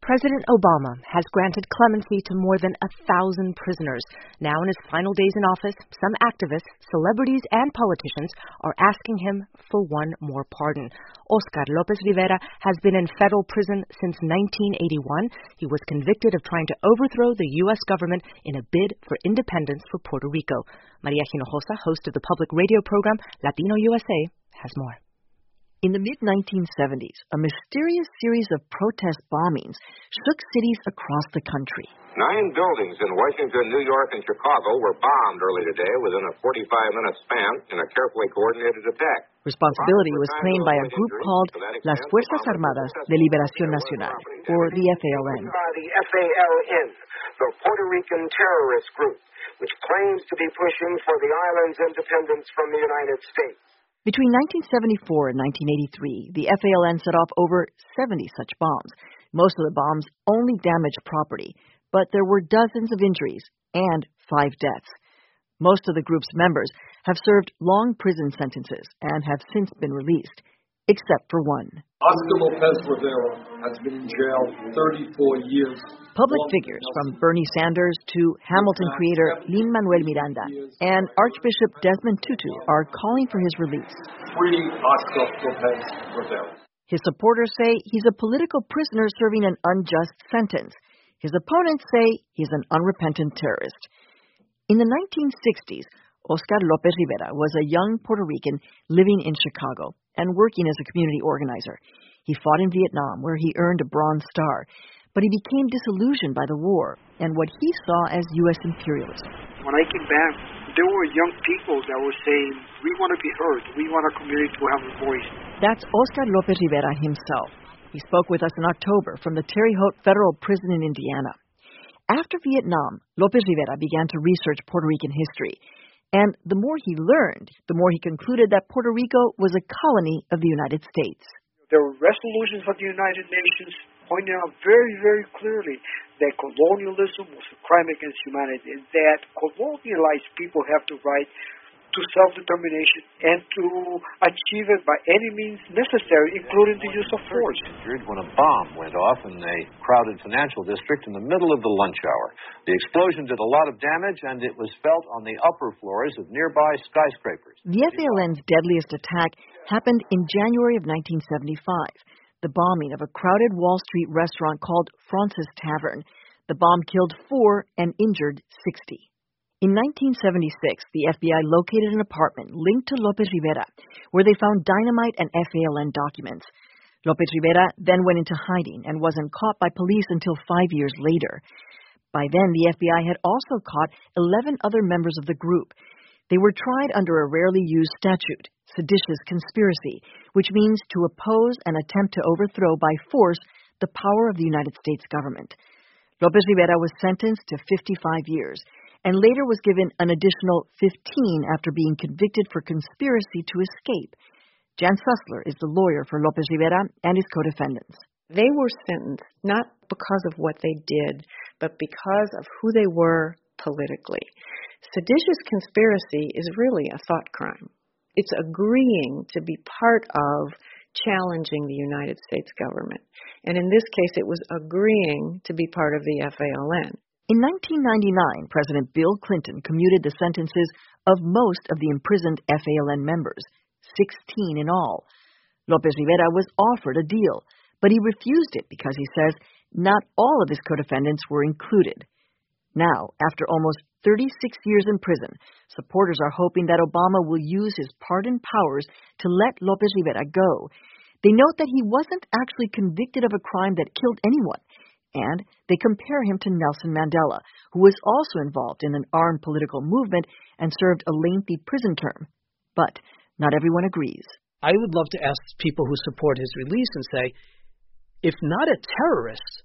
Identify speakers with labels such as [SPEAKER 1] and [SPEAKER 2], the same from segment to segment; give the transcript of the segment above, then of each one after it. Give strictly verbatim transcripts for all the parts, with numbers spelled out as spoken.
[SPEAKER 1] President Obama has granted clemency to more than a thousand prisoners. Now in his final days in office, some activists, celebrities, and politicians are asking him for one more pardon. Oscar Lopez Rivera has been in federal prison since nineteen eighty-one. He was convicted of trying to overthrow the U S government in a bid for independence for Puerto Rico. Maria Hinojosa, host of the public radio program Latino U S A, has more.
[SPEAKER 2] In the mid nineteen seventies, a mysterious series of protest bombings shook cities across the country.
[SPEAKER 3] Nine buildings in Washington, New York, and Chicago were bombed early today within a forty-five minute span in a carefully coordinated attack.
[SPEAKER 2] Responsibility was claimed by a group called Las Fuerzas Armadas de Liberación Nacional, or the F A L N.
[SPEAKER 4] The F A L N, the Puerto Rican terrorist group, which claims to be pushing for the island's independence from the United States.
[SPEAKER 2] Between nineteen seventy-four and nineteen eighty-three, the F A L N set off over seventy such bombs. Most of the bombs only damaged property, but there were dozens of injuries and five deaths. Most of the group's members have served long prison sentences and have since been released, except for one.
[SPEAKER 5] Oscar Lopez Rivera has been in jail thirty-four years.
[SPEAKER 2] Public figures from Bernie Sanders to Hamilton creator Lin-Manuel Miranda and Archbishop Desmond Tutu are calling for his release.
[SPEAKER 5] Free Oscar Lopez Rivera.
[SPEAKER 2] His supporters say he's a political prisoner serving an unjust sentence. His opponents say he's an unrepentant terrorist. In the nineteen sixties, Oscar Lopez Rivera was a young Puerto Rican living in Chicago and working as a community organizer. He fought in Vietnam, where he earned a Bronze Star, but he became disillusioned by the war and what he saw as U S imperialism.
[SPEAKER 6] When I came back, there were young people that were saying, we want to be heard, we want our community to have a voice.
[SPEAKER 2] That's Oscar Lopez Rivera himself. He spoke with us in October from the Terre Haute Federal Prison in Indiana. After Vietnam, Lopez Rivera began to research Puerto Rican history. And the more he learned, the more he concluded that Puerto Rico was a colony of the United States.
[SPEAKER 6] There were resolutions of the United Nations pointing out very, very clearly that colonialism was a crime against humanity, and that colonialized people have the right to self-determination and to achieve it by any means necessary, including the use of force.
[SPEAKER 3] When a bomb went off in a crowded financial district in the middle of the lunch hour. The explosion did a lot of damage, and it was felt on the upper floors of nearby skyscrapers.
[SPEAKER 2] The F A L N's deadliest attack happened in January of nineteen seventy-five, the bombing of a crowded Wall Street restaurant called Fraunces Tavern. The bomb killed four and injured sixty. In nineteen seventy-six, the F B I located an apartment linked to Lopez Rivera, where they found dynamite and F A L N documents. Lopez Rivera then went into hiding and wasn't caught by police until five years later. By then, the F B I had also caught eleven other members of the group. They were tried under a rarely used statute, seditious conspiracy, which means to oppose and attempt to overthrow by force the power of the United States government. Lopez Rivera was sentenced to fifty-five years. And later was given an additional fifteen after being convicted for conspiracy to escape. Jan Sussler is the lawyer for Lopez Rivera and his co-defendants.
[SPEAKER 7] They were sentenced not because of what they did, but because of who they were politically. Seditious conspiracy is really a thought crime. It's agreeing to be part of challenging the United States government. And in this case, it was agreeing to be part of the F A L N.
[SPEAKER 2] In nineteen ninety-nine, President Bill Clinton commuted the sentences of most of the imprisoned F A L N members, sixteen in all. Lopez Rivera was offered a deal, but he refused it because he says not all of his co-defendants were included. Now, after almost thirty-six years in prison, supporters are hoping that Obama will use his pardon powers to let Lopez Rivera go. They note that he wasn't actually convicted of a crime that killed anyone. And they compare him to Nelson Mandela, who was also involved in an armed political movement and served a lengthy prison term. But not everyone agrees.
[SPEAKER 8] I would love to ask people who support his release and say, if not a terrorist,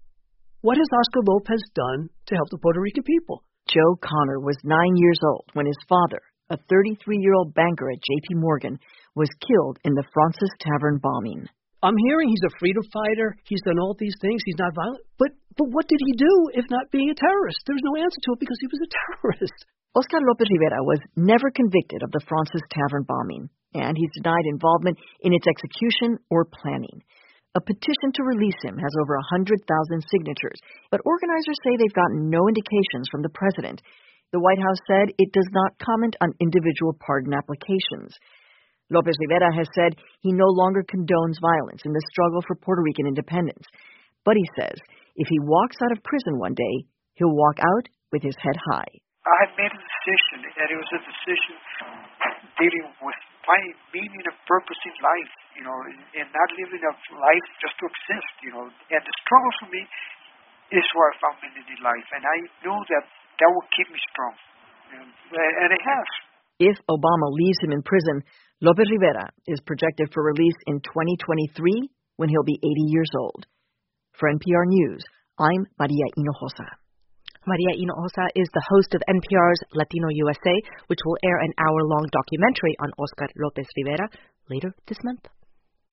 [SPEAKER 8] what has Oscar Lopez done to help the Puerto Rican people?
[SPEAKER 2] Joe Connor was nine years old when his father, a thirty-three-year-old banker at J P Morgan, was killed in the Fraunces Tavern bombing.
[SPEAKER 8] I'm hearing he's a freedom fighter, he's done all these things, he's not violent. But but what did he do if not being a terrorist? There's no answer to it because he was a terrorist.
[SPEAKER 2] Oscar Lopez Rivera was never convicted of the Fraunces Tavern bombing, and he's denied involvement in its execution or planning. A petition to release him has over one hundred thousand signatures, but organizers say they've gotten no indications from the president. The White House said it does not comment on individual pardon applications. Lopez Rivera has said he no longer condones violence in the struggle for Puerto Rican independence. But he says if he walks out of prison one day, he'll walk out with his head high.
[SPEAKER 6] I had made a decision, and it was a decision dealing with finding meaning and purpose in life, you know, and not living a life just to exist, you know. And the struggle for me is where I found meaning in life, and I knew that that would keep me strong, and, and it has.
[SPEAKER 2] If Obama leaves him in prison, Lopez Rivera is projected for release in twenty twenty-three when he'll be eighty years old. For N P R News, I'm Maria Hinojosa.
[SPEAKER 1] Maria Hinojosa is the host of N P R's Latino U S A, which will air an hour-long documentary on Oscar Lopez Rivera later this month.